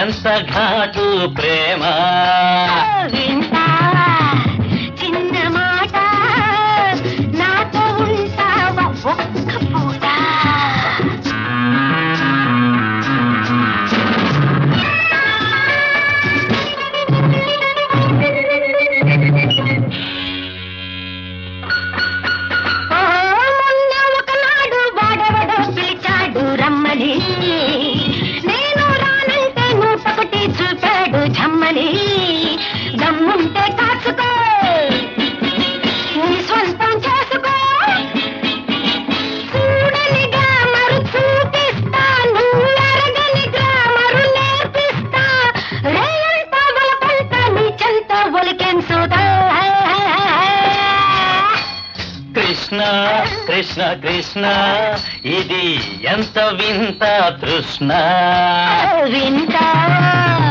ఎంత ఘాటు ప్రేమ వింటావా చిన్న మాట నాతో ఉంటావా ఒక్క పూట మొన్న ఒకనాడు వాడెవడో పిలిచాడు రమ్మని నేను రానంటే నూటొకటి చూపాడు జమ్మని దమ్ముంటే కాచుకో నీ స్వంతం చేసుకో చూడని గ్రామరు చూపిస్తా నువ్వు ఎరగని గ్రామరు నేర్పిస్తా రేయంతా వలపంట నీ చెంత ఒలికేం సోదా కృష్ణ కృష్ణ కృష్ణ ఇది ఎంత వింత తృష్ణ వింటా